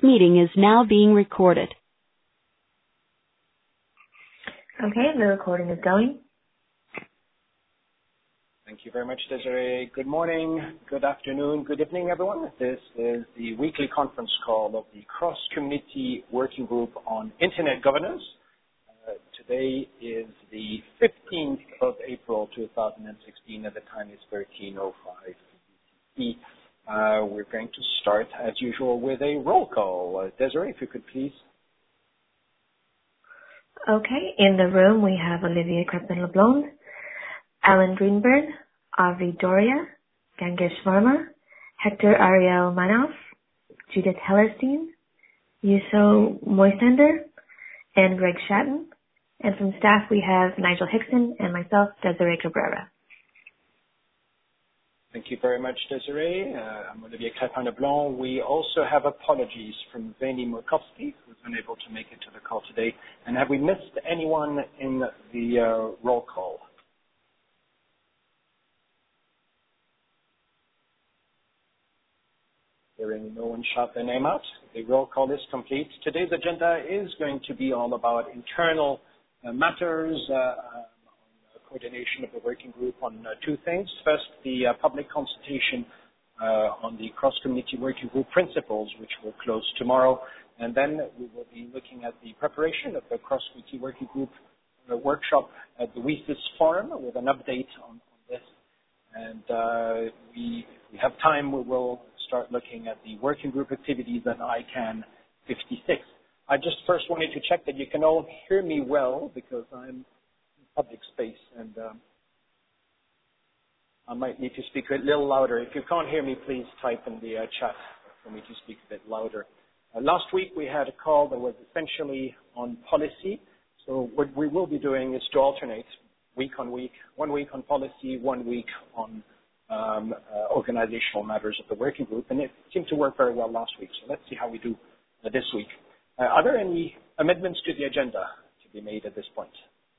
meeting is now being recorded. Okay, the recording is going. Thank you very much, Desiree. Good morning, good afternoon, good evening, everyone. This is the weekly conference call of the Cross-Committee Working Group on Internet Governance. Today is the 15th of April, 2016, and the time is 13:05 UTC. We're going to start, as usual, with a roll call. Desiree, if you could please. Okay, in the room we have Olivier Crespin-Leblond, Alan Greenberg, Avi Doria, Gangesh Verma, Hector Ariel Manoff, Judith Hellerstein, Yuso Moisander, and Greg Shatton. And from staff we have Nigel Hickson and myself, Desiree Cabrera. Thank you very much, Desiree. I'm Olivier Crespin-Leblond. We also have apologies from Veni Murkowski, who's unable to make it to the call today. And have we missed anyone in the roll call? Hearing no one shout their name out, the roll call is complete. Today's agenda is going to be all about internal matters, coordination of the working group on two things. First, the public consultation on the cross-committee working group principles, which will close tomorrow. And then we will be looking at the preparation of the cross-committee working group workshop at the WSIS Forum with an update on this. And if we have time, we will start looking at the working group activities at ICANN 56. I just first wanted to check that you can all hear me well, because I'm public space, and I might need to speak a little louder. If you can't hear me, please type in the chat for me to speak a bit louder. Last week we had a call that was essentially on policy. So what we will be doing is to alternate week on week, 1 week on policy, 1 week on organizational matters of the working group, and it seemed to work very well last week. So let's see how we do this week. Are there any amendments to the agenda to be made at this point?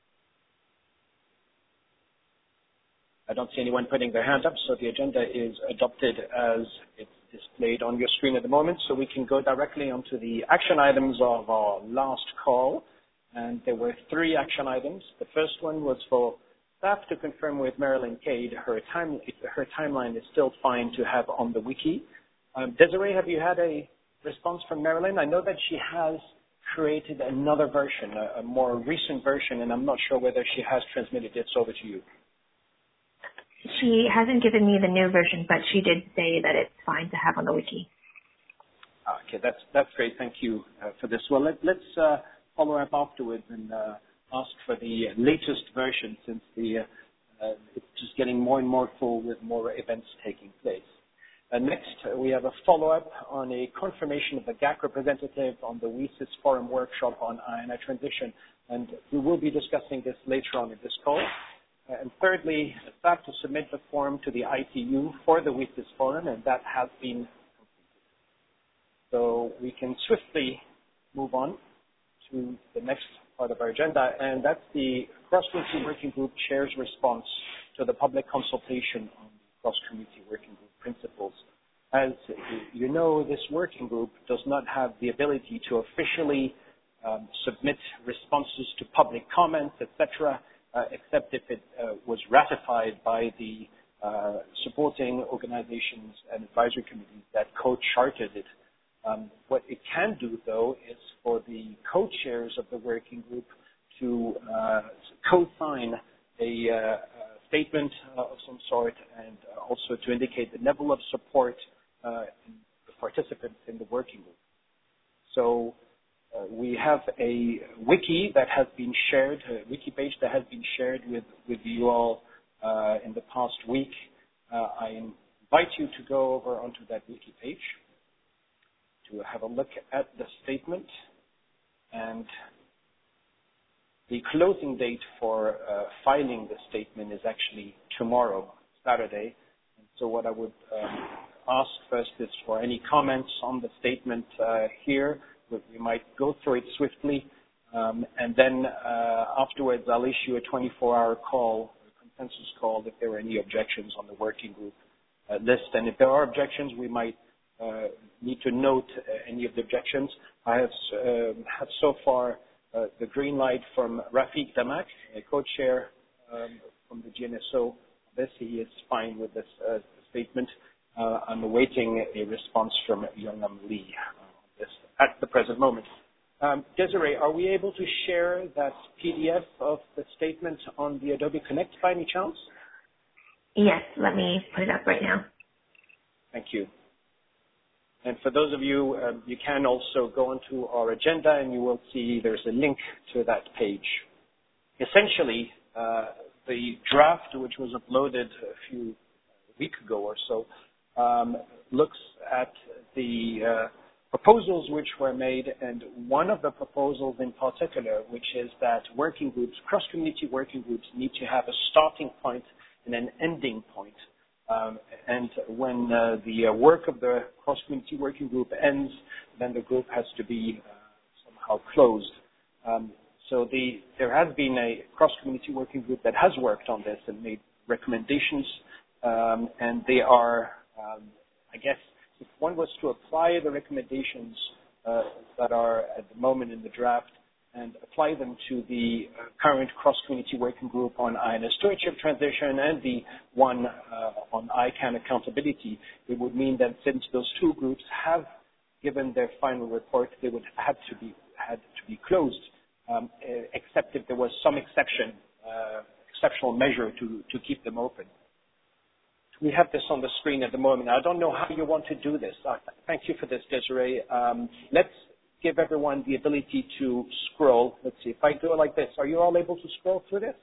I don't see anyone putting their hand up, so the agenda is adopted as it's displayed on your screen at the moment. So we can go directly onto the action items of our last call. And there were 3 action items. The first one was for staff to confirm with Marilyn Cade her timeline is still fine to have on the wiki. Desiree, have you had a response from Marilyn? I know that she has created another version, a more recent version, and I'm not sure whether she has transmitted it over to you. She hasn't given me the new version, but she did say that it's fine to have on the wiki. Okay, that's great. Thank you for this. Well, let's follow up afterwards and ask for the latest version, since it's just getting more and more full with more events taking place. Next, we have a follow-up on a confirmation of the GAC representative on the WSIS Forum workshop on INI transition, and we will be discussing this later on in this call. And thirdly, staff to submit the form to the ITU for the WSIS Forum, and that has been completed. So we can swiftly move on to the next part of our agenda, and that's the Cross-Committee Working Group Chair's response to the public consultation on the Cross-Committee Working Group principles. As you know, this working group does not have the ability to officially submit responses to public comments, etc., except if it was ratified by the supporting organizations and advisory committees that co-chartered it. What it can do, though, is for the co-chairs of the working group to co-sign a statement of some sort, and also to indicate the level of support in the participants in the working group. So we have a wiki that has been shared, a wiki page that has been shared with you all in the past week. I invite you to go over onto that wiki page to have a look at the statement. And the closing date for filing the statement is actually tomorrow, Saturday. And so what I would ask first is for any comments on the statement here. We might go through it swiftly, and then afterwards I'll issue a 24-hour call, a consensus call, if there are any objections on the working group list. And if there are objections, we might need to note any of the objections. I have had so far the green light from Rafiq Damak, a co-chair from the GNSO. This, he is fine with this statement. I'm awaiting a response from Youngam Lee on this at the present moment. Desiree, are we able to share that PDF of the statement on the Adobe Connect by any chance? Yes, let me put it up right now. Thank you. And for those of you, you can also go onto our agenda and you will see there's a link to that page. Essentially, the draft, which was uploaded a week ago or so, looks at the proposals which were made, and one of the proposals in particular, which is that working groups, cross-community working groups, need to have a starting point and an ending point. And when the work of the cross-community working group ends, then the group has to be somehow closed. So there has been a cross-community working group that has worked on this and made recommendations, and they are, I guess, if one was to apply the recommendations that are at the moment in the draft and apply them to the current cross-community working group on INS stewardship transition and the one on ICANN accountability, it would mean that since those two groups have given their final report, they would have had to be closed, except if there was some exceptional measure to keep them open. We have this on the screen at the moment. I don't know how you want to do this. Thank you for this, Desiree. Let's give everyone the ability to scroll. Let's see. If I do it like this, are you all able to scroll through this?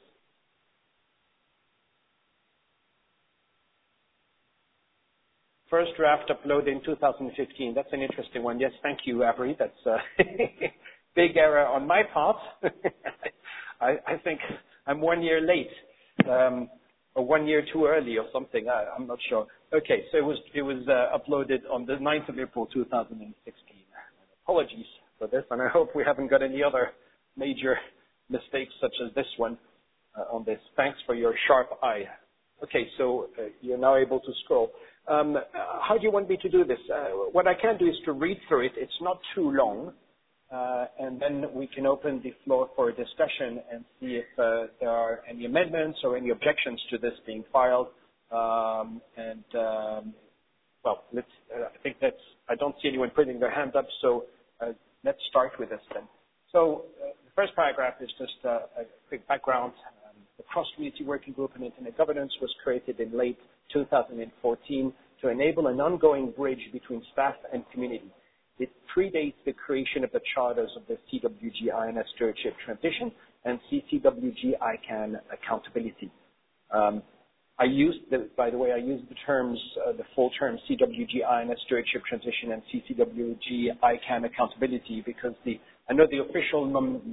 First draft uploaded in 2015. That's an interesting one. Yes, thank you, Avery. That's a big error on my part. I think I'm 1 year late. Or 1 year too early or something. I'm not sure. Okay, so it was uploaded on the 9th of April 2016. Apologies for this, and I hope we haven't got any other major mistakes such as this one on this. Thanks for your sharp eye. Okay, so you're now able to scroll. How do you want me to do this? What I can do is to read through it. It's not too long. And then we can open the floor for a discussion and see if there are any amendments or any objections to this being filed. Well, I don't see anyone putting their hand up, so let's start with this then. So the first paragraph is just a quick background. The Cross-Community Working Group on Internet Governance was created in late 2014 to enable an ongoing bridge between staff and community. It predates the creation of the charters of the CWG INS Stewardship Transition and CCWG ICANN Accountability. By the way, I used the terms, the full term CWG INS Stewardship Transition and CCWG ICANN Accountability because I know the official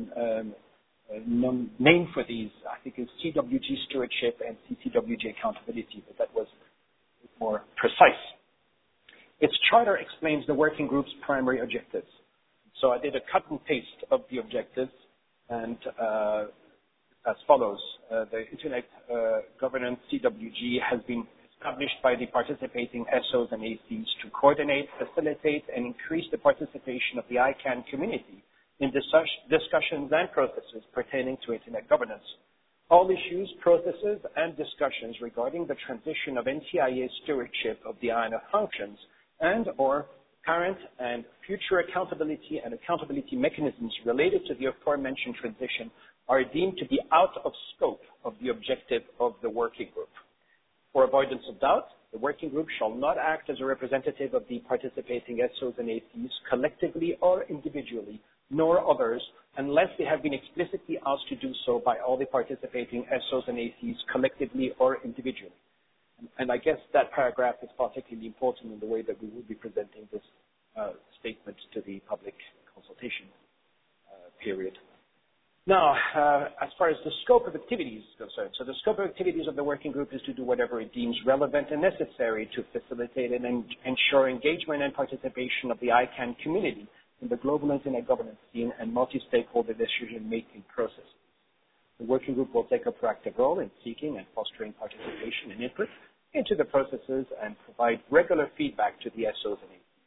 name for these, I think, is CWG Stewardship and CCWG Accountability, but that was more precise. Its charter explains the working group's primary objectives. So I did a cut and paste of the objectives, and as follows. The Internet Governance CWG has been established by the participating SOs and ACs to coordinate, facilitate, and increase the participation of the ICANN community in discussions and processes pertaining to Internet governance. All issues, processes, and discussions regarding the transition of NTIA stewardship of the INF functions and or current and future accountability and accountability mechanisms related to the aforementioned transition are deemed to be out of scope of the objective of the working group. For avoidance of doubt, the working group shall not act as a representative of the participating SOs and ACs collectively or individually, nor others, unless they have been explicitly asked to do so by all the participating SOs and ACs collectively or individually. And I guess that paragraph is particularly important in the way that we will be presenting this statement to the public consultation period. Now, as far as the scope of activities is concerned, so the scope of activities of the working group is to do whatever it deems relevant and necessary to facilitate and ensure engagement and participation of the ICANN community in the global Internet governance scene and multi-stakeholder decision-making processes. The working group will take a proactive role in seeking and fostering participation and input into the processes and provide regular feedback to the SOs and ACs.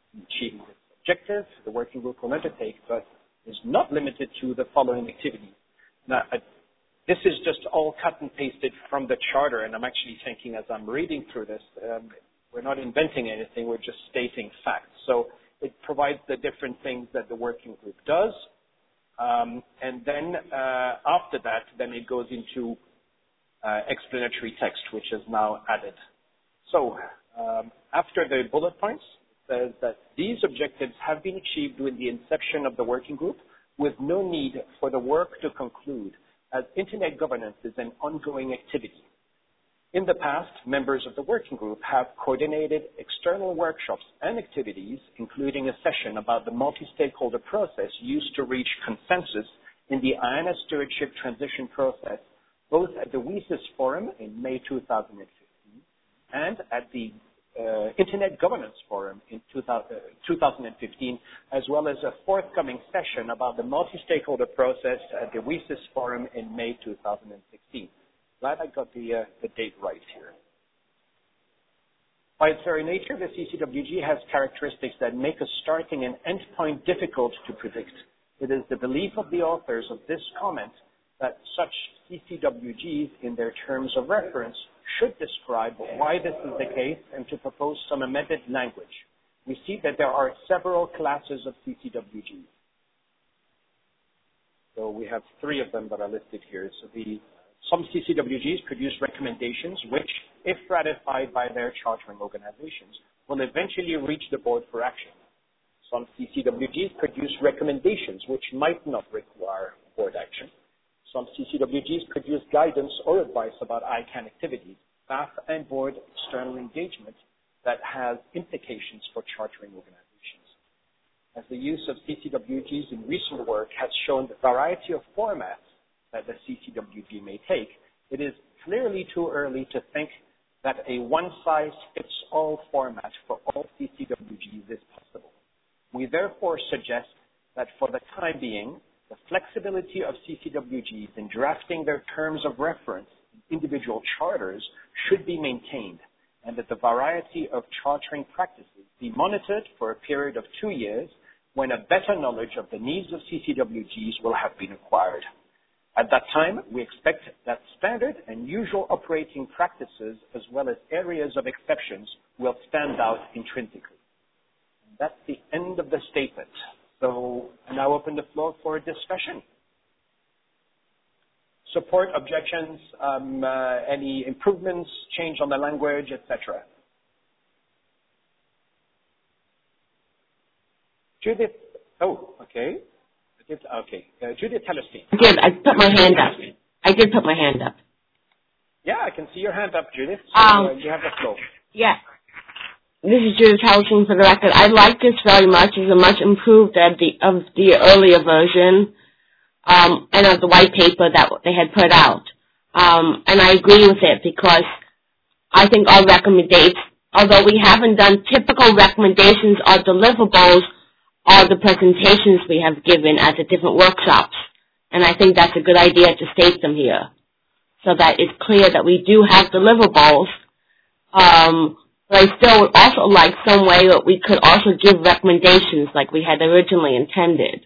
in achieving this objective, the working group will undertake, but is not limited to the following activities. Now, this is just all cut and pasted from the charter, and I'm actually thinking as I'm reading through this, we're not inventing anything, we're just stating facts. So it provides the different things that the working group does, and then after that, then it goes into explanatory text, which is now added. So after the bullet points, it says that these objectives have been achieved with the inception of the working group with no need for the work to conclude, as Internet governance is an ongoing activity. In the past, members of the working group have coordinated external workshops and activities, including a session about the multi-stakeholder process used to reach consensus in the IANA stewardship transition process, both at the WSIS Forum in May 2015 and at the Internet Governance Forum in 2015, as well as a forthcoming session about the multi-stakeholder process at the WSIS Forum in May 2016. Glad I got the date right here. By its very nature, the CCWG has characteristics that make a starting and end point difficult to predict. It is the belief of the authors of this comment that such CCWGs in their terms of reference should describe why this is the case and to propose some amended language. We see that there are several classes of CCWGs. So we have three of them that are listed here. So some CCWGs produce recommendations which, if ratified by their chartering organizations, will eventually reach the board for action. Some CCWGs produce recommendations which might not require board action. Some CCWGs produce guidance or advice about ICANN activities, staff and board external engagement that has implications for chartering organizations. As the use of CCWGs in recent work has shown the variety of formats that the CCWG may take, it is clearly too early to think that a one-size-fits-all format for all CCWGs is possible. We therefore suggest that for the time being, the flexibility of CCWGs in drafting their terms of reference in individual charters should be maintained, and that the variety of chartering practices be monitored for a period of 2 years when a better knowledge of the needs of CCWGs will have been acquired. At that time, we expect that standard and usual operating practices, as well as areas of exceptions, will stand out intrinsically. And that's the end of the statement. So I now open the floor for a discussion. Support, objections, any improvements, change on the language, etc. Judith, oh, okay. Okay, Judith Hellerstein. I put my hand up. I did put my hand up. Yeah, I can see your hand up, Judith. So, you have the floor. Yeah. This is Judith Hellerstein for the record. I like this very much. It's a much improved of the earlier version and of the white paper that they had put out. And I agree with it because I think our recommendations, although we haven't done typical recommendations or deliverables, are the presentations we have given at the different workshops. And I think that's a good idea to state them here so that it's clear that we do have deliverables. But I still would also like some way that we could also give recommendations like we had originally intended.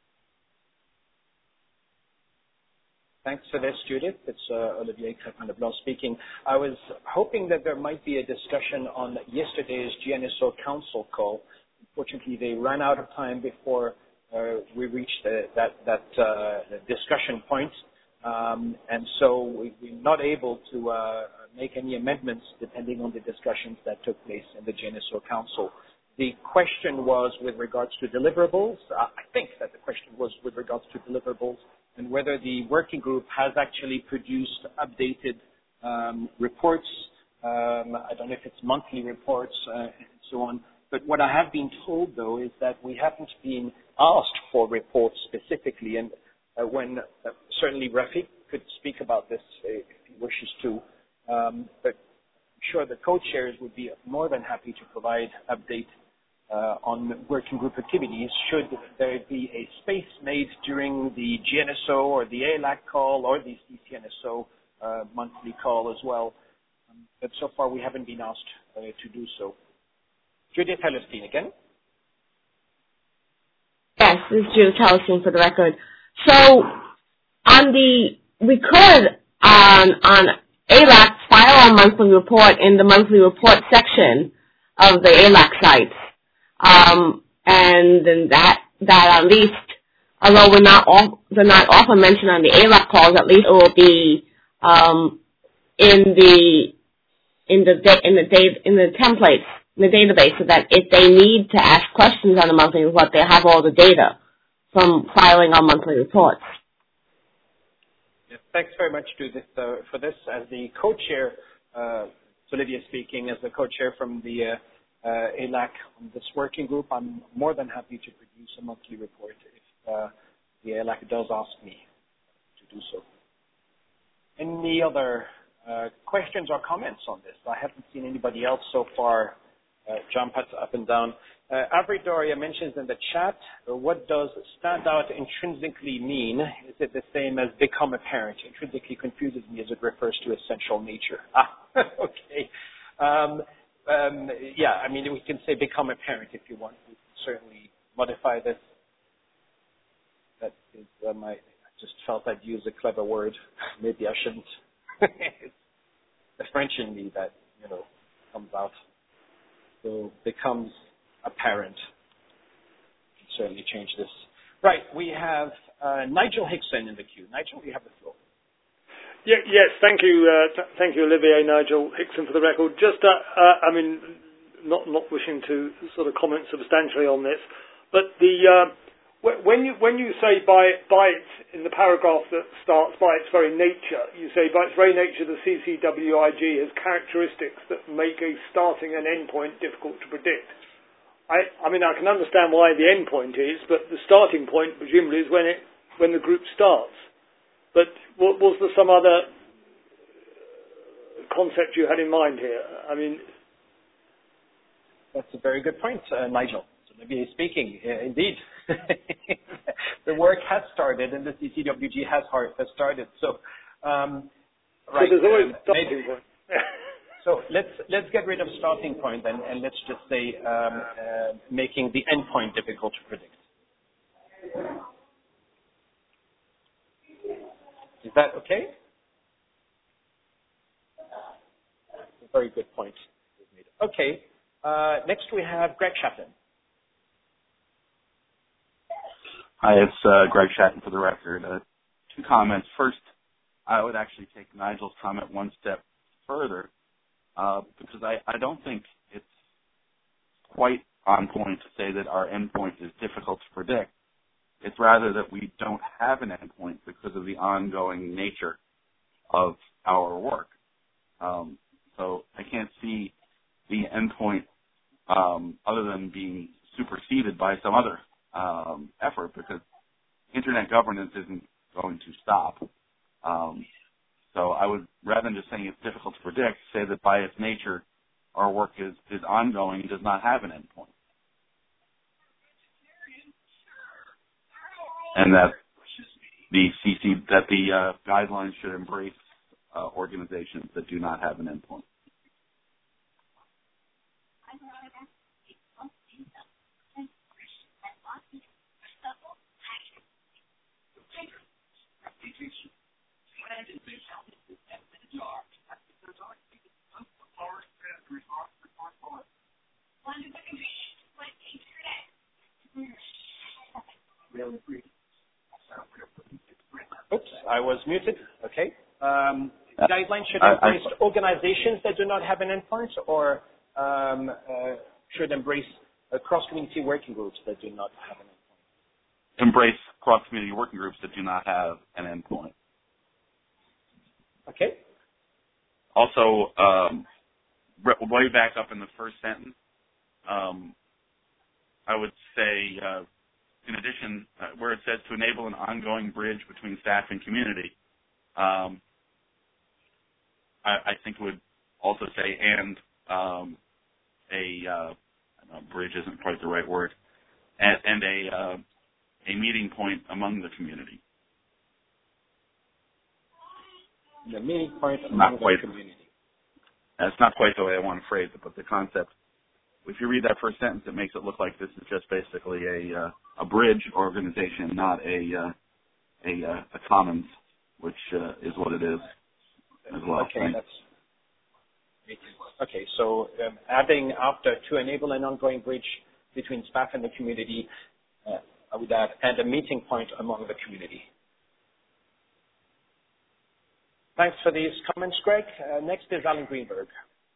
Thanks for this, Judith. It's Olivier Crépin-Leblanc speaking. I was hoping that there might be a discussion on yesterday's GNSO Council call. Unfortunately, they ran out of time before we reached that discussion point. And so we're not able to make any amendments depending on the discussions that took place in the GNSO Council. The question was with regards to deliverables. I think that the question was with regards to deliverables and whether the working group has actually produced updated reports. I don't know if it's monthly reports and so on. But what I have been told, though, is that we haven't been asked for reports specifically. And when certainly Rafiq could speak about this if he wishes to. But I'm sure the co-chairs would be more than happy to provide update on working group activities should there be a space made during the GNSO or the ALAC call or the CCNSO monthly call as well. But so far we haven't been asked to do so. Judith Hellerstein again. Yes, this is Judith Hellesing for the record. So we could on ALAC file our monthly report in the monthly report section of the ALAC sites, and then that at least, although they're not often mentioned on the ALAC calls, at least it will be in the templates, in the database, so that if they need to ask questions on the monthly report, they have all the data from filing our monthly reports. Yes, thanks very much, Judith, for this. As the co-chair, Olivia speaking, as the co-chair from the ALAC on this working group, I'm more than happy to produce a monthly report if the ALAC does ask me to do so. Any other questions or comments on this? I haven't seen anybody else so far jump up and down. Avery Doria mentions in the chat, what does stand out intrinsically mean? Is it the same as become apparent? Intrinsically confuses me as it refers to essential nature. Okay. Yeah, I mean, we can say become apparent if you want. We can certainly modify this. That is I just felt I'd use a clever word. Maybe I shouldn't. It's the French in me that, comes out. So becomes apparent. We can certainly change this. Right, we have Nigel Hickson in the queue. Nigel, you have the floor. Yeah, yes, thank you, Olivier. Nigel Hickson for the record. Just, not wishing to sort of comment substantially on this, but when you say by its, in the paragraph that starts by its very nature, you say by its very nature the CCWIG has characteristics that make a starting and end point difficult to predict. I can understand why the end point is, but the starting point presumably is when the group starts. But was there some other concept you had in mind here? That's a very good point, Nigel. So maybe speaking, indeed. The work has started and the CCWG has started. So, right. So there's always a starting point. So let's get rid of starting point and let's just say making the end point difficult to predict. Is that okay? A very good point. Okay. Next we have Greg Shatton. Hi, it's Greg Shatton for the record. 2 comments. First, I would actually take Nigel's comment one step further because I don't think it's quite on point to say that our endpoint is difficult to predict. It's rather that we don't have an endpoint because of the ongoing nature of our work. So I can't see the endpoint other than being superseded by some other effort because internet governance isn't going to stop. So I would, rather than just saying it's difficult to predict, say that by its nature our work is ongoing and does not have an endpoint. And that the guidelines should embrace organizations that do not have an endpoint. Oops, I was muted. Okay. Guidelines should embrace organizations that do not have an endpoint, or should embrace cross-community working groups that do not have an endpoint? Embrace cross-community working groups that do not have an endpoint. Okay. Also, way back up in the first sentence, I would say, in addition, where it says to enable an ongoing bridge between staff and community, I think it would also say and bridge isn't quite the right word, and a meeting point among the community. The meeting point among the community. That's not quite the way I want to phrase it, but the concept if you read that first sentence, it makes it look like this is just basically a bridge organization, not a commons, which is what it is as well. Okay, okay. So adding after to enable an ongoing bridge between staff and the community, I would add and a meeting point among the community. Thanks for these comments, Greg. Next is Alan Greenberg.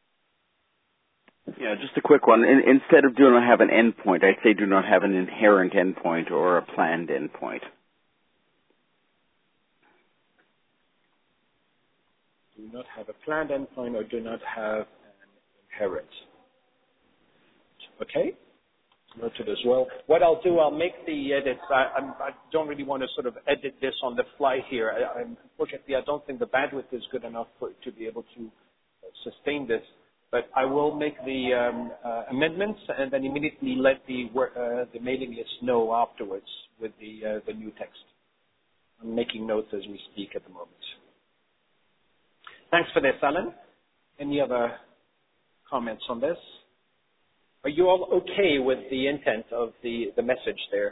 Yeah, just a quick one. Instead of do not have an endpoint, I'd say do not have an inherent endpoint or a planned endpoint. Do not have a planned endpoint or do not have an inherent. Okay. Noted as well. What I'll do, I'll make the edits. I don't really want to sort of edit this on the fly here. Unfortunately, I don't think the bandwidth is good enough to be able to sustain this. But I will make the amendments and then immediately let the mailing list know afterwards with the new text. I'm making notes as we speak at the moment. Thanks for this, Alan. Any other comments on this? Are you all okay with the intent of the message there?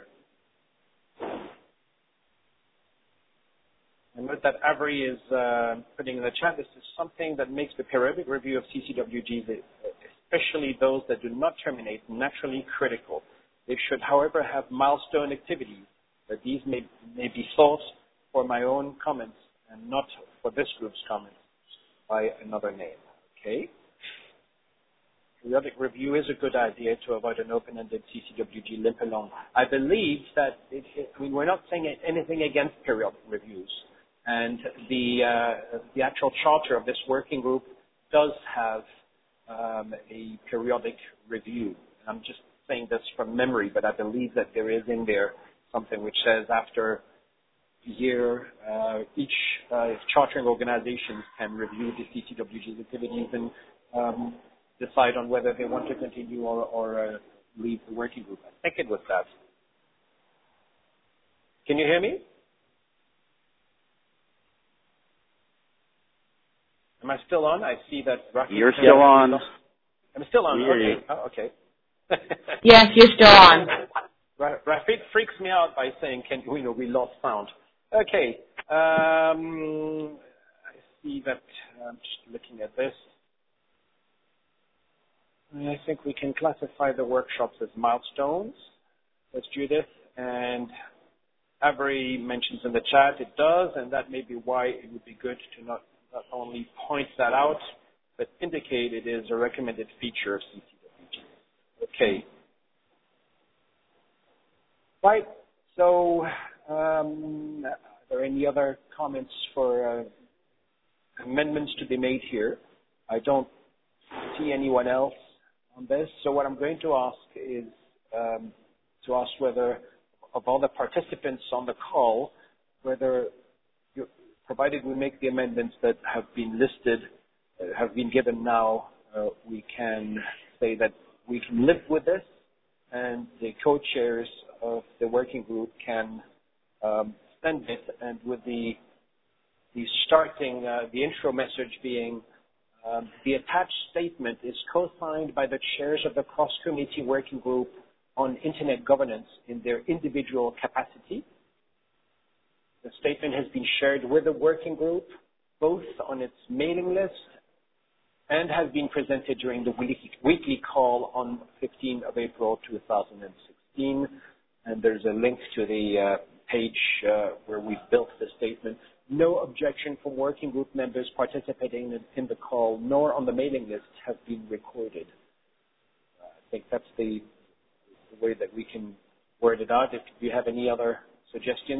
I note that Avery is putting in the chat, this is something that makes the periodic review of CCWGs, especially those that do not terminate, naturally critical. They should, however, have milestone activities, that these may be thought for my own comments and not for this group's comments by another name. Okay? Periodic review is a good idea to avoid an open-ended CCWG limp along. I believe that, we're not saying anything against periodic reviews. And the actual charter of this working group does have a periodic review. I'm just saying this from memory, but I believe that there is in there something which says after a year, each chartering organization can review the CCWG's activities and decide on whether they want to continue or leave the working group. I think it was that. Can you hear me? Am I still on? I see that Rafi. You're still on. I'm still on. Okay. Oh, okay. Yes, you're still on. Rafid freaks me out by saying, we lost sound. Okay. I see that. I'm just looking at this. I think we can classify the workshops as milestones. That's Judith. And Avery mentions in the chat it does, and that may be why it would be good to not only point that out, but indicate it is a recommended feature of CCWG. Okay. Right. So, are there any other comments for amendments to be made here? I don't see anyone else on this. So what I'm going to ask is to ask whether, of all the participants on the call, whether provided we make the amendments that have been listed, have been given now, we can say that we can live with this, and the co-chairs of the working group can send it, and with the starting, the intro message being, the attached statement is co-signed by the chairs of the cross-committee working group on Internet governance in their individual capacity. The statement has been shared with the working group, both on its mailing list and has been presented during the weekly call on 15th of April 2016. And there's a link to the page where we've built the statement. No objection from working group members participating in the call, nor on the mailing list, have been recorded. I think that's the way that we can word it out. If you have any other suggestions.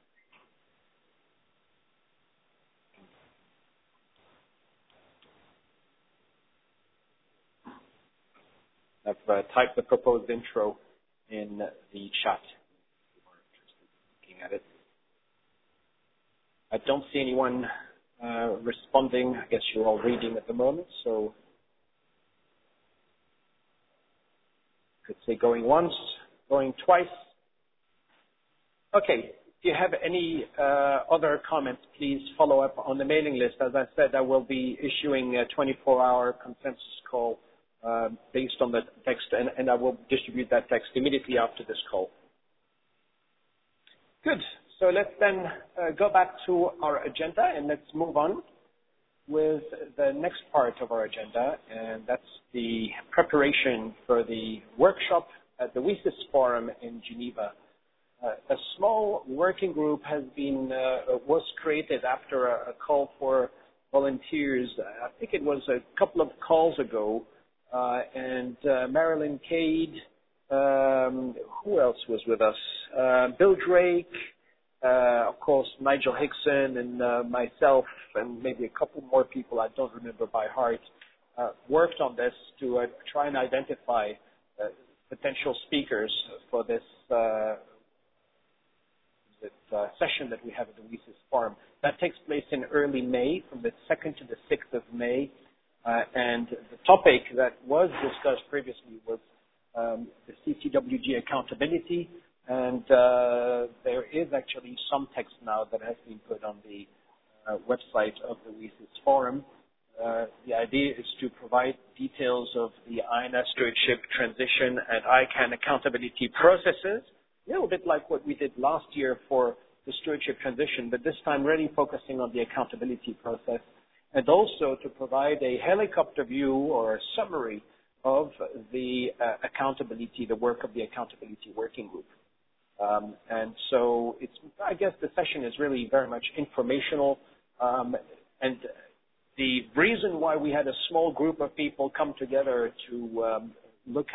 I've typed the proposed intro in the chat. If you are interested in looking at it. I don't see anyone responding. I guess you're all reading at the moment, so could say going once, going twice. Okay. If you have any other comments, please follow up on the mailing list. As I said, I will be issuing a 24-hour consensus call based on the text, and I will distribute that text immediately after this call. Good. So let's then go back to our agenda, and let's move on with the next part of our agenda, and that's the preparation for the workshop at the WSIS Forum in Geneva. A small working group was created after a call for volunteers. I think it was a couple of calls ago, and Marilyn Cade, who else was with us? Bill Drake, of course, Nigel Hickson, and myself, and maybe a couple more people I don't remember by heart, worked on this to try and identify potential speakers for this session that we have at the WSIS Forum. That takes place in early May, from the 2nd to the 6th of May, and the topic that was discussed previously was the CCWG accountability, and there is actually some text now that has been put on the website of the WSIS Forum. The idea is to provide details of the INS stewardship transition and ICANN accountability processes, a little bit like what we did last year for the stewardship transition, but this time really focusing on the accountability process, and also to provide a helicopter view or a summary of the accountability, the work of the accountability working group. And so I guess the session is really very much informational, and the reason why we had a small group of people come together to look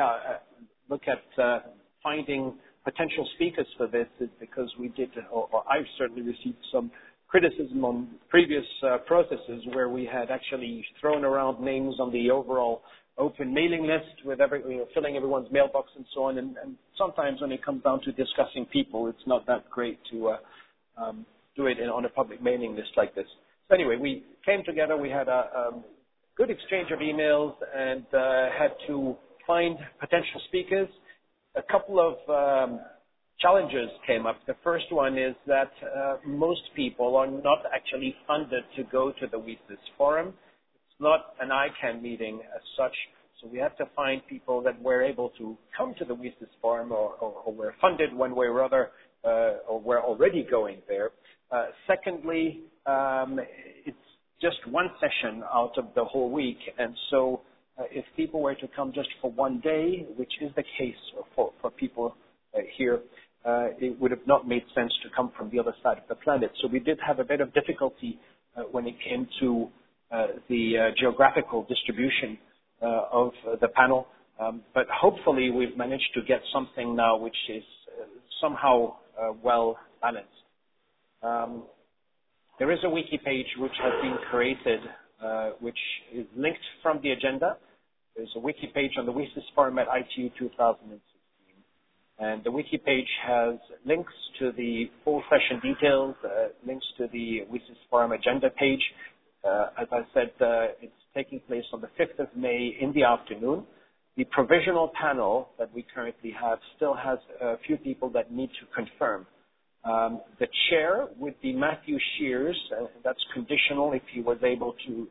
at finding potential speakers for this is because we did, or I've certainly received some criticism on previous processes where we had actually thrown around names on the overall open mailing list with filling everyone's mailbox and so on. And sometimes when it comes down to discussing people, it's not that great to do it on a public mailing list like this. So anyway, we came together, we had a good exchange of emails, and had to find potential speakers. A couple of challenges came up. The first one is that most people are not actually funded to go to the WSIS Forum. It's not an ICANN meeting as such, so we had to find people that were able to come to the WSIS Forum or were funded one way or other, or were already going there. Secondly, it's just one session out of the whole week, and so if people were to come just for one day, which is the case for people here, it would have not made sense to come from the other side of the planet. So we did have a bit of difficulty when it came to the geographical distribution of the panel, but hopefully we've managed to get something now which is somehow well balanced. There is a wiki page which has been created, which is linked from the agenda. There's a wiki page on the WSIS Forum at ITU 2016. And the wiki page has links to the full session details, links to the WSIS Forum agenda page. As I said, it's taking place on the 5th of May in the afternoon. The provisional panel that we currently have still has a few people that need to confirm. The chair would be Matthew Shears. That's conditional if he is able to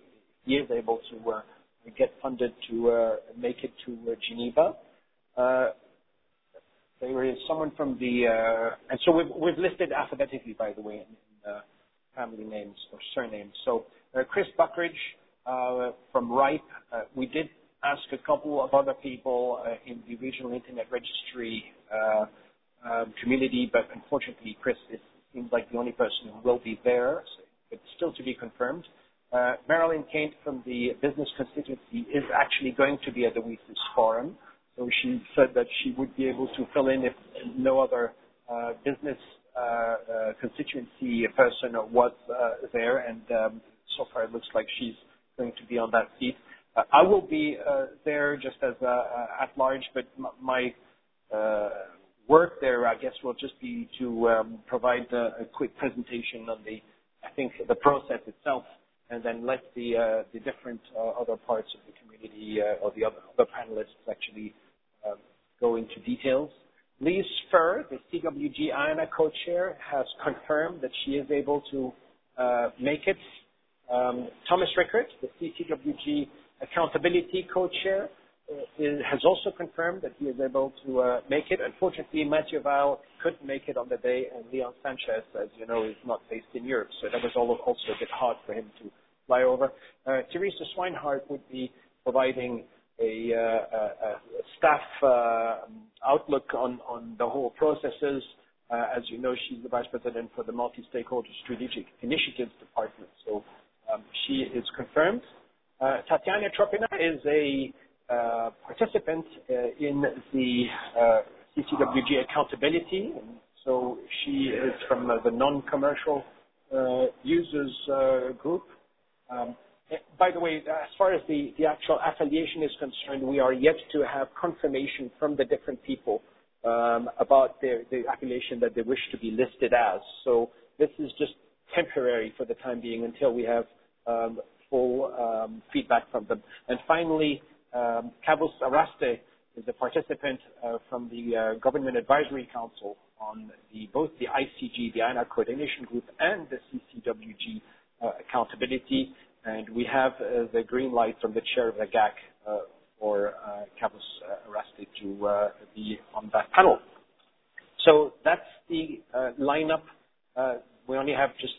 get funded to make it to Geneva. There is someone from the, and so we've listed alphabetically, by the way, in family names or surnames. So Chris Buckridge from RIPE. We did ask a couple of other people in the Regional Internet Registry community, but unfortunately Chris seems like the only person who will be there. So it's still to be confirmed. Marilyn Kane from the Business Constituency is actually going to be at the WSIS Forum. So she said that she would be able to fill in if no other business constituency person was there, and so far it looks like she's going to be on that seat. I will be there just as at large, but my work there, I guess, will just be to provide a quick presentation on the process itself, and then let the different other parts of the community or the other panelists actually go into details. Lise Furr, the CWG IANA co-chair, has confirmed that she is able to make it. Thomas Rickert, the CCWG accountability co-chair, has also confirmed that he is able to make it. Unfortunately, Mathieu Val couldn't make it on the day, and Leon Sanchez, as you know, is not based in Europe, so that was also a bit hard for him to fly over. Teresa Swinehart would be providing a staff outlook on the whole processes. As you know, she's the Vice President for the Multi-Stakeholder Strategic Initiatives Department, so she is confirmed. Tatiana Tropina is a participant in the CCWG accountability, and so she is from the non-commercial users group. By the way, as far as the actual affiliation is concerned, we are yet to have confirmation from the different people about the affiliation that they wish to be listed as. So this is just temporary for the time being until we have full feedback from them. And finally, Kavus Araste is a participant from the Government Advisory Council on both the ICG, the INA Coordination Group, and the CCWG accountability. And we have the green light from the chair of the GAC for Kavus Araste to be on that panel. So that's the lineup. We only have just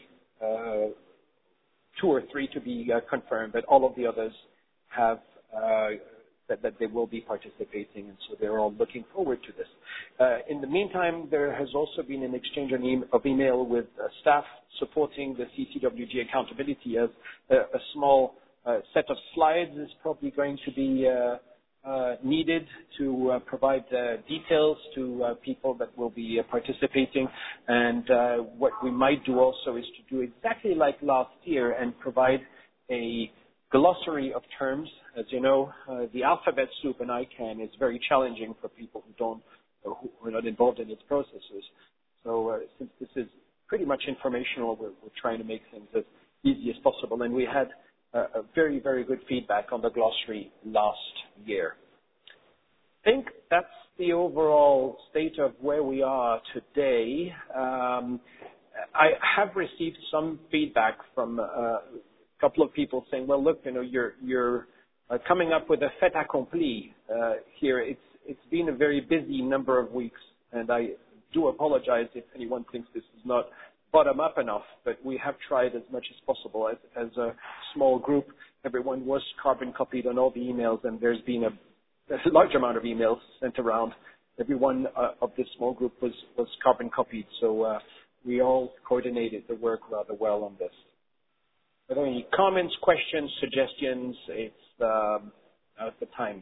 two or three to be confirmed, but all of the others have said that they will be participating, and so they're all looking forward to this. In the meantime, there has also been an exchange of email with staff supporting the CCWG accountability, as a small set of slides is probably going to be needed to provide details to people that will be participating. And what we might do also is to do exactly like last year and provide a glossary of terms. As you know, the alphabet soup in ICANN is very challenging for people who are not involved in its processes. So since this is pretty much informational, we're trying to make things as easy as possible. And we had a very, very good feedback on the glossary last year. I think that's the overall state of where we are today. I have received some feedback from a couple of people saying, well, look, you're coming up with a fait accompli here. It's been a very busy number of weeks, and I do apologize if anyone thinks this is not bottom up enough, but we have tried as much as possible. As a small group, everyone was carbon copied on all the emails, and there's been a large amount of emails sent around. Everyone of this small group was carbon copied, so we all coordinated the work rather well on this. Are there any comments, questions, suggestions? It's now's the time.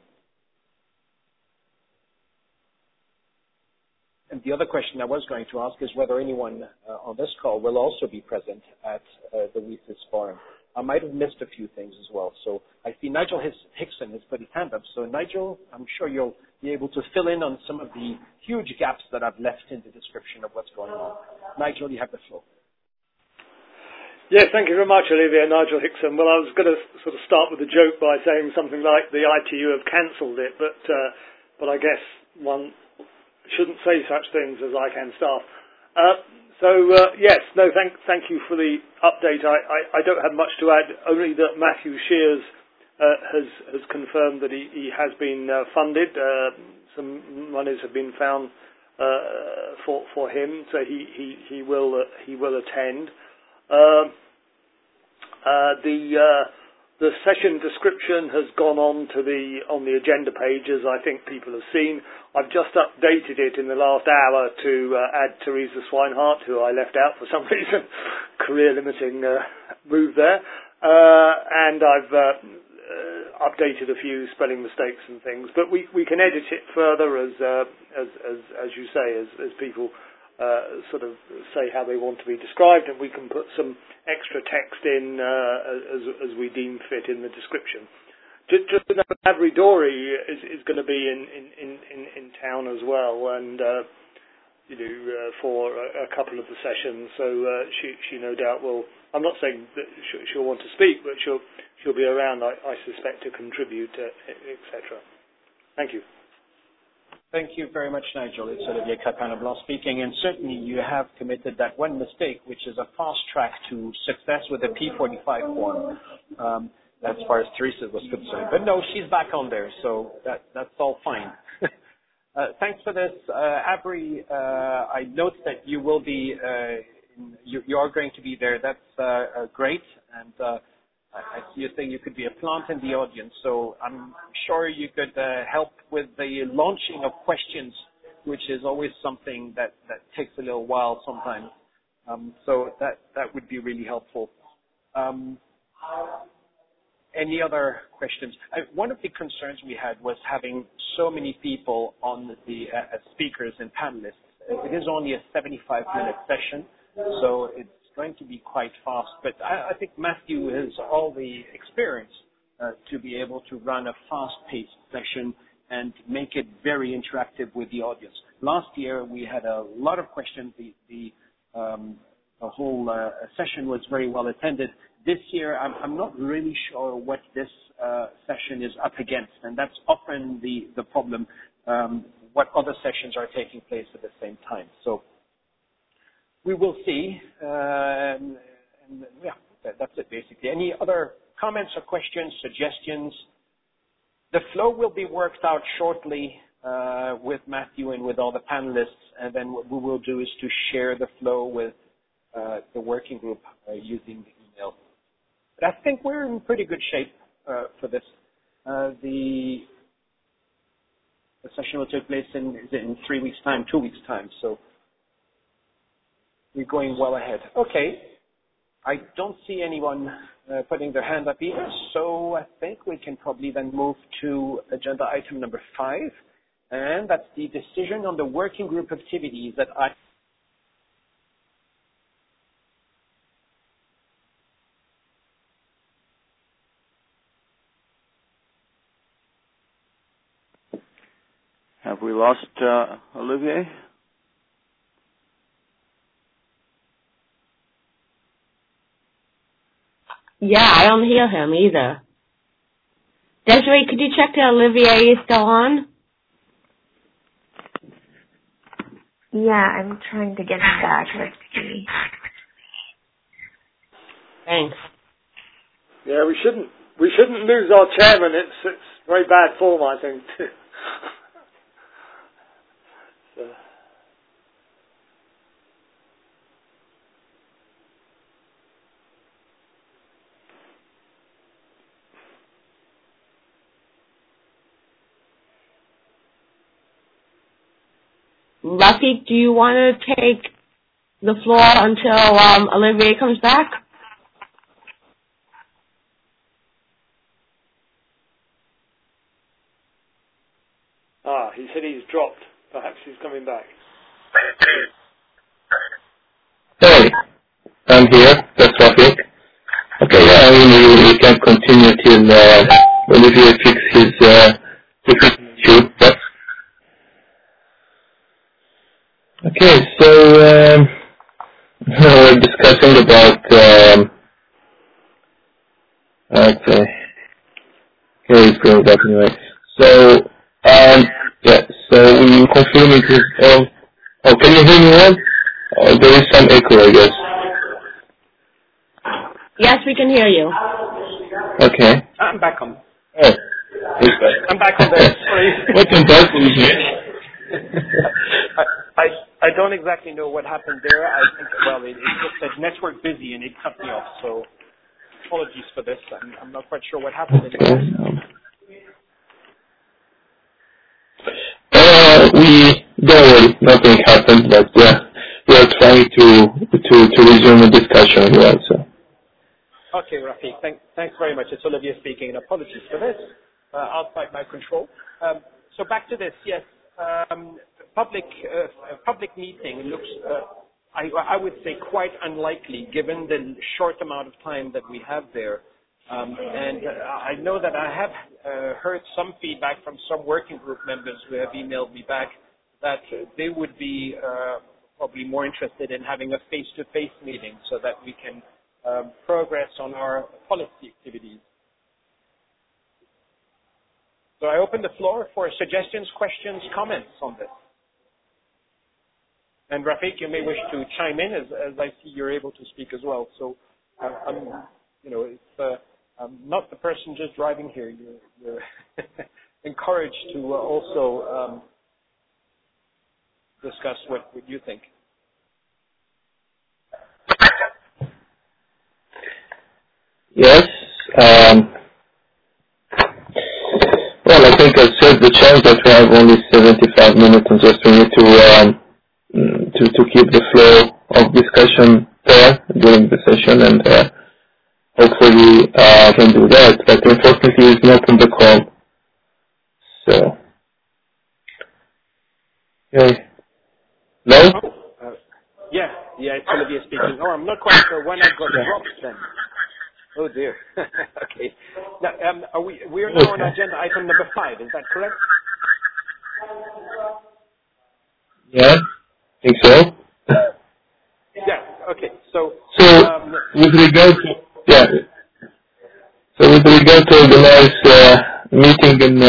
And the other question I was going to ask is whether anyone on this call will also be present at the WSIS forum. I might have missed a few things as well. So I see Nigel Hickson has put his hand up. So Nigel, I'm sure you'll be able to fill in on some of the huge gaps that I've left in the description of what's going on. Nigel, you have the floor. Yes, thank you very much, Olivier. Nigel Hickson. Well, I was going to sort of start with a joke by saying something like the ITU have cancelled it, but I guess one shouldn't say such things as ICANN staff. Yes, no, thank you for the update. I don't have much to add, only that Matthew Shears has confirmed that he has been funded. Some monies have been found for him, so he will attend. The session description has gone on the agenda page, as I think people have seen. I've just updated it in the last hour to add Teresa Swinehart, who I left out for some reason, career-limiting move there, and I've updated a few spelling mistakes and things. But we can edit it further, as you say, as people sort of say how they want to be described, and we can put some extra text in as we deem fit in the description. Just to know, Avridori is going to be in town as well, and for a couple of the sessions. So she no doubt will. I'm not saying that she'll want to speak, but she'll be around, I suspect, to contribute, etc. Thank you. Thank you very much, Nigel. It's Olivier Crépin-Leblanc speaking, and certainly you have committed that one mistake, which is a fast track to success with the P45 form. as far as Teresa was concerned. But no, she's back on there, so that's all fine. Thanks for this. Abri, I note that you will be, you are going to be there. That's great. And I see you saying you could be a plant in the audience, so I'm sure you could help with the launching of questions, which is always something that takes a little while sometimes. So that would be really helpful. Any other questions? One of the concerns we had was having so many people on the speakers and panelists. It is only a 75-minute session, so it's going to be quite fast. But I think Matthew has all the experience to be able to run a fast-paced session and make it very interactive with the audience. Last year, we had a lot of questions. The whole session was very well attended. This year, I'm not really sure what this session is up against, and that's often the problem, what other sessions are taking place at the same time. So we will see, and yeah, that's it basically. Any other comments or questions, suggestions? The flow will be worked out shortly with Matthew and with all the panelists, and then what we will do is to share the flow with the working group using the email. But I think we're in pretty good shape for this. The session will take place in 3 weeks' time, 2 weeks' time, so we're going well ahead. Okay, I don't see anyone putting their hand up either, so I think we can probably then move to agenda item number 5, and that's the decision on the working group activities that I... Have we lost Olivier? Yeah, I don't hear him either. Desiree, could you check that Olivier is still on? Yeah, I'm trying to get him back. Let's see. Thanks. Yeah, we shouldn't lose our chairman. It's very bad form, I think. So. Rafiq, do you want to take the floor until Olivier comes back? He said he's dropped. Perhaps he's coming back. Hey, I'm here. That's Rafiq. Okay, yeah, I mean, we can continue till Olivier fixes his issue. Yep. Okay, so we're discussing about okay, it's going back anyway. So yeah, so we confirm it is oh, can you hear me well? There is some echo, I guess. Yes, we can hear you. Okay. I'm back on. Oh, I'm back on there. Sorry. What embarrassing here? I don't exactly know what happened there. I think, well, it just said network busy and it cut me off, so apologies for this. I'm not quite sure what happened anymore. We don't worry, nothing happened, but yeah, we are trying to resume the discussion as well, so. Okay, Rafiq, thanks very much. It's Olivier speaking, and apologies for this, outside my control. So back to this, yes. Public meeting looks, I would say, quite unlikely given the short amount of time that we have there. And I know that I have heard some feedback from some working group members who have emailed me back that they would be probably more interested in having a face-to-face meeting so that we can progress on our policy activities. So I open the floor for suggestions, questions, comments on this. And Rafiq, you may wish to chime in as I see you're able to speak as well. So, not the person just driving here. You're encouraged to also discuss what you think. Yes. Well, I think I said the chance that we have only 75 minutes and just we need to keep the flow of discussion there during the session, and hopefully can do that. But unfortunately, it's not on the call. So, okay. No? Yeah, it's Olivier speaking. Oh, I'm not quite sure when I got dropped then. Oh dear. Okay. Now, we are now on agenda item number 5. Is that correct? Yeah, I think so. Yeah. Okay. So with regard to organize meeting in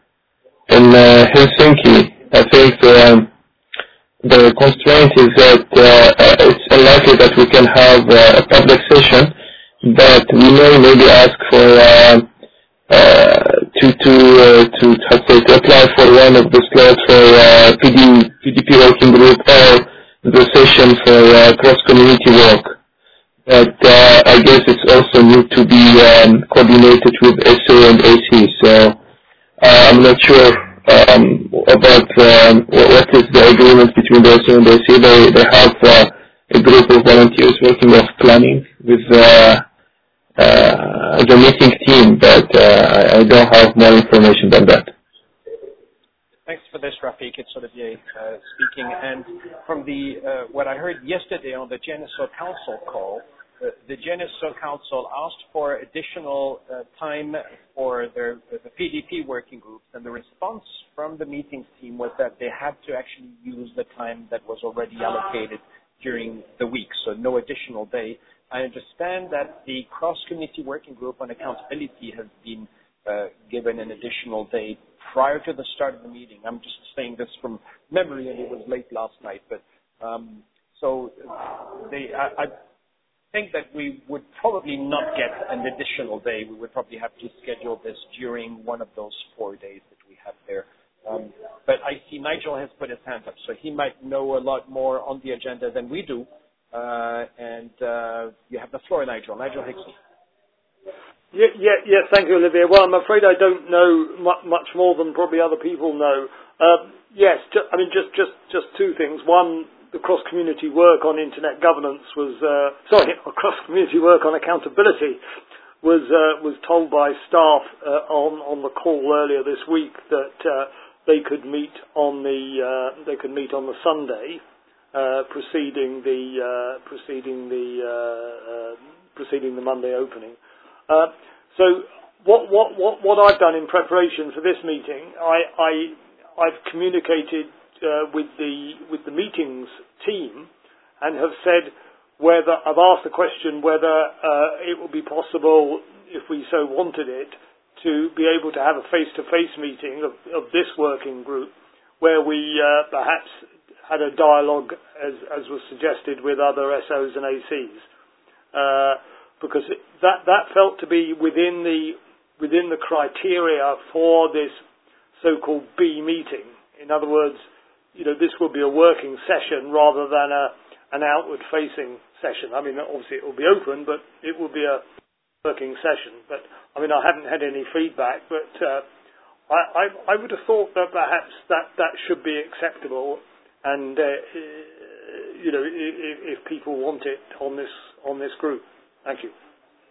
Helsinki, I think the constraint is that it's unlikely that we can have a public session, but we may maybe ask for to apply for one of the slots for PDP working group or the session for cross-community work. But I guess it's also need to be coordinated with SO and AC. So I'm not sure about what is the agreement between the SO and AC. They have a group of volunteers working on planning with the meeting team, but I don't have more information than that. Thanks for this, Rafik. It's Olivier speaking. And from the what I heard yesterday on the GENESO Council call, the GENESO Council asked for additional time for the PDP working groups, and the response from the meetings team was that they had to actually use the time that was already allocated during the week, so no additional day. I understand that the cross-community working group on accountability has been given an additional day prior to the start of the meeting. I'm just saying this from memory, and it was late last night. But I think that we would probably not get an additional day. We would probably have to schedule this during one of those 4 days that we have there. But I see Nigel has put his hand up, so he might know a lot more on the agenda than we do. And you have the floor, Nigel. Nigel Hickson. Yes, thank you, Olivier. Well, I'm afraid I don't know much more than probably other people know. Yes, just two things. One, the cross-community work on internet governance was, cross-community work on accountability was told by staff on the call earlier this week that they could meet on the Sunday preceding the Monday opening. So what I've done in preparation for this meeting, I've communicated with the meetings team and have said whether I've asked the question whether it would be possible, if we so wanted it, to be able to have a face-to-face meeting of this working group where we perhaps had a dialogue, as was suggested, with other SOs and ACs, because that felt to be within the criteria for this so-called B meeting. In other words, this will be a working session rather than an outward-facing session. I mean, obviously it will be open, but it will be a working session. But I mean, I haven't had any feedback, but I would have thought that perhaps that should be acceptable, and if people want it on this group. Thank you.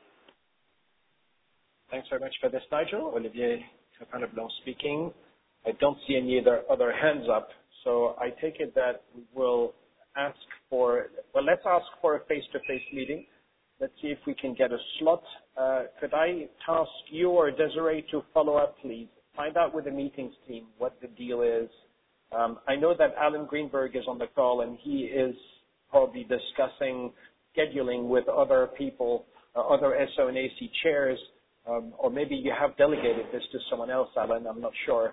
Thanks very much for this, Nigel. Olivier Crépin-Leblanc speaking. I don't see any other hands up, so I take it that we will let's ask for a face-to-face meeting. Let's see if we can get a slot. Could I task you or Desiree to follow up, please? Find out with the meetings team what the deal is. I know that Alan Greenberg is on the call, and he is probably discussing scheduling with other people, other SO and AC chairs, or maybe you have delegated this to someone else, Alan. I'm not sure.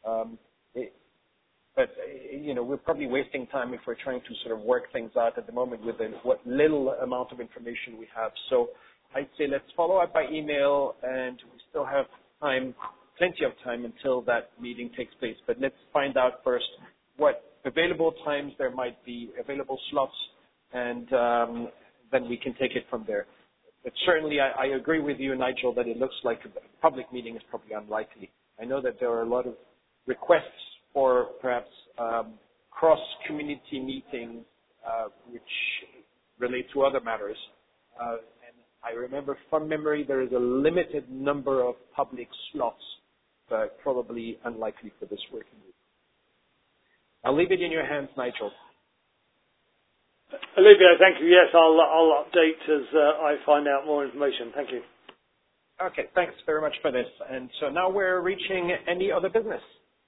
But we're probably wasting time if we're trying to sort of work things out at the moment with what little amount of information we have. So I'd say let's follow up by email, and we still have time, plenty of time until that meeting takes place. But let's find out first what available times there might be, available slots, and then we can take it from there. But certainly I agree with you, Nigel, that it looks like a public meeting is probably unlikely. I know that there are a lot of requests for perhaps cross-community meetings which relate to other matters. And I remember from memory there is a limited number of public slots, but probably unlikely for this working group. I'll leave it in your hands, Nigel. Olivia, thank you. Yes, I'll update as I find out more information. Thank you. Okay, thanks very much for this. And so now we're reaching any other business.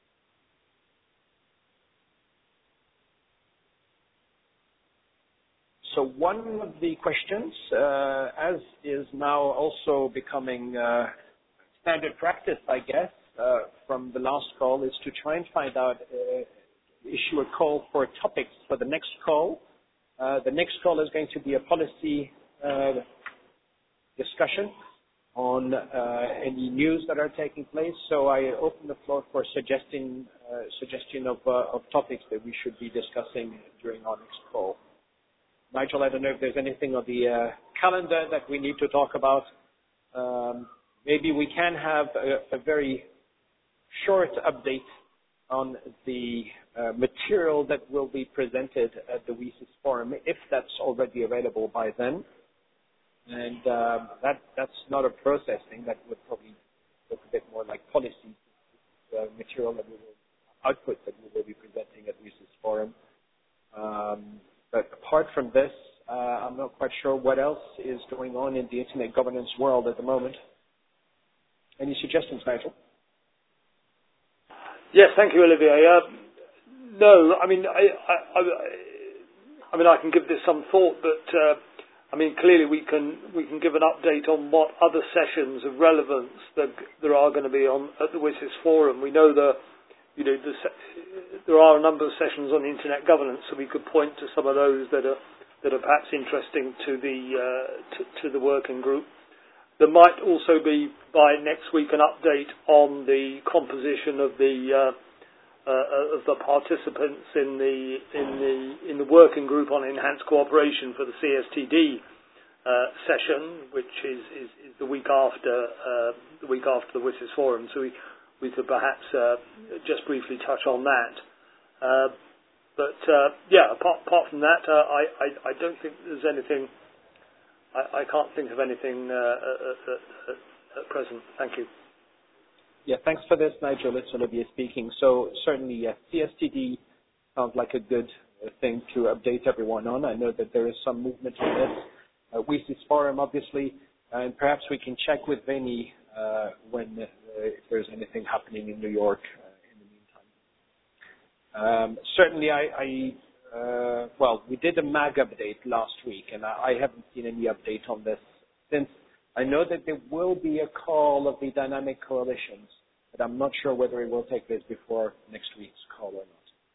So one of the questions, as is now also becoming standard practice, I guess, from the last call, is to try and find out, issue a call for topics for the next call. The next call is going to be a policy discussion on any news that are taking place. So I open the floor for suggestion of topics that we should be discussing during our next call. Nigel, I don't know if there's anything on the calendar that we need to talk about. Maybe we can have a very short update on the material that will be presented at the WSIS Forum, if that's already available by then. And that's not a processing. That would probably look a bit more like policy material that we will output that we will be presenting at WSIS Forum. But apart from this, I'm not quite sure what else is going on in the Internet governance world at the moment. Any suggestions, Nigel? Yes, thank you, Olivier. No, I mean, I can give this some thought, but clearly we can give an update on what other sessions of relevance that there are going to be on at the WSIS Forum. We know there are a number of sessions on Internet governance, so we could point to some of those that are perhaps interesting to the working group. There might also be by next week an update on the composition of the participants in the working group on enhanced cooperation for the CSTD session, which is the week after the WSIS Forum. So we could perhaps just briefly touch on that. Apart from that, I don't think there's anything. I can't think of anything at present. Thank you. Yeah, thanks for this, Nigel. It's Olivier speaking. So certainly, yes, CSTD sounds like a good thing to update everyone on. I know that there is some movement on this. WSIS Forum, obviously, and perhaps we can check with Vinny when if there's anything happening in New York in the meantime. Certainly, we did a MAG update last week, and I haven't seen any update on this since. I know that there will be a call of the dynamic coalitions, but I'm not sure whether it will take place before next week's call or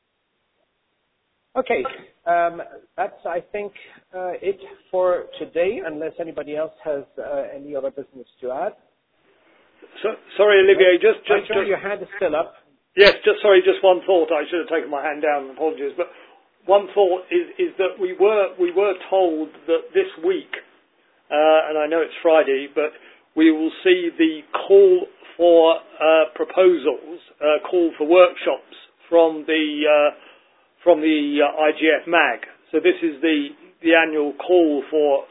not. Okay, that's, I think, it for today, unless anybody else has any other business to add. Sorry, Olivier, just your hand is still up. Yes, just one thought. I should have taken my hand down. Apologies, but one thought is that we were told that this week, and I know it's Friday, but we will see the call for proposals, call for workshops from the IGF MAG. So this is the annual call for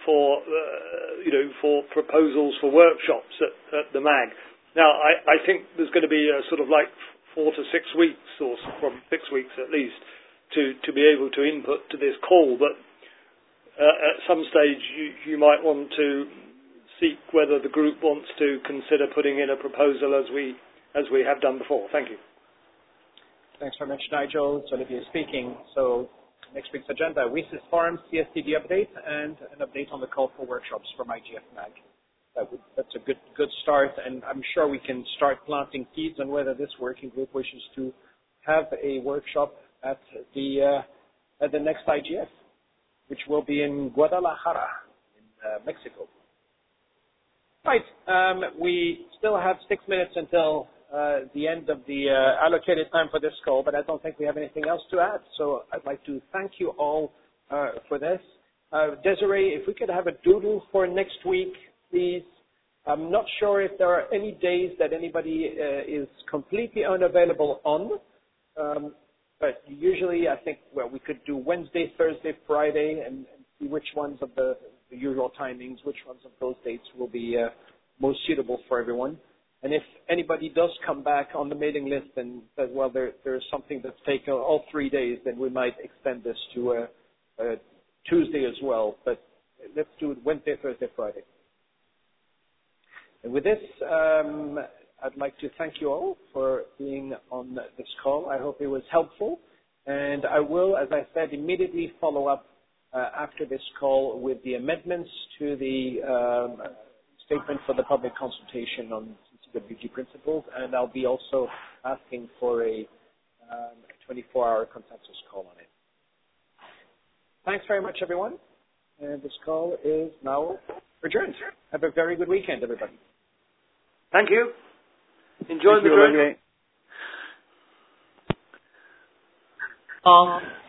proposals for workshops at the MAG. Now, I think there's going to be a sort of like 4 to 6 weeks, or from 6 weeks at least, to be able to input to this call. But at some stage, you might want to seek whether the group wants to consider putting in a proposal as we have done before. Thank you. Thanks very much, Nigel. It's Olivier speaking. So next week's agenda, WSIS Forum, CSTD update, and an update on the call for workshops from IGF MAG. That's a good start, and I'm sure we can start planting seeds on whether this working group wishes to have a workshop at the next IGF, which will be in Guadalajara, in Mexico. Right. We still have 6 minutes until the end of the allocated time for this call, but I don't think we have anything else to add. So I'd like to thank you all for this. Desiree, if we could have a doodle for next week, please. I'm not sure if there are any days that anybody is completely unavailable on, but usually I think, well, we could do Wednesday, Thursday, Friday, and see which ones of the usual timings, which ones of those dates will be most suitable for everyone. And if anybody does come back on the mailing list and says, well, there's something that's taken all 3 days, then we might extend this to Tuesday as well. But let's do it Wednesday, Thursday, Friday. And with this, I'd like to thank you all for being on this call. I hope it was helpful. And I will, as I said, immediately follow up after this call with the amendments to the statement for the public consultation on CCWG principles, and I'll be also asking for a 24-hour consensus call on it. Thanks very much, everyone. And this call is now adjourned. Have a very good weekend, everybody. Thank you. Enjoy the drink. Olivier.